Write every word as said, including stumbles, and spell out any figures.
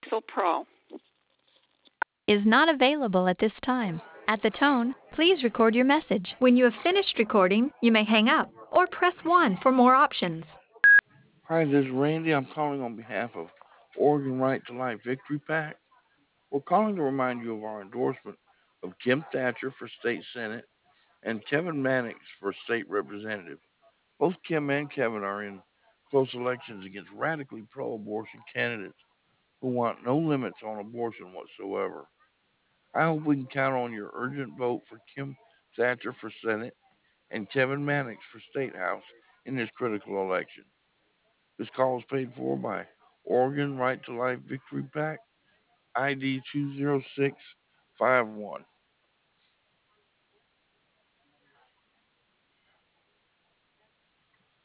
Pixel Pro. Is not available at this time. At the tone, please record your message. When you have finished recording, you may hang up or press one for more options. Hi, this is Randy. I'm calling on behalf of Oregon Right to Life Victory PAC. We're calling to remind you of our endorsement of Kim Thatcher for state senate and Kevin Mannix for state representative. Both Kim and Kevin are in close elections against radically pro-abortion candidates who want no limits on abortion whatsoever. I hope we can count on your urgent vote for Kim Thatcher for Senate and Kevin Mannix for State House in this critical election. This call is paid for by Oregon Right to Life Victory PAC, I D two zero six five one.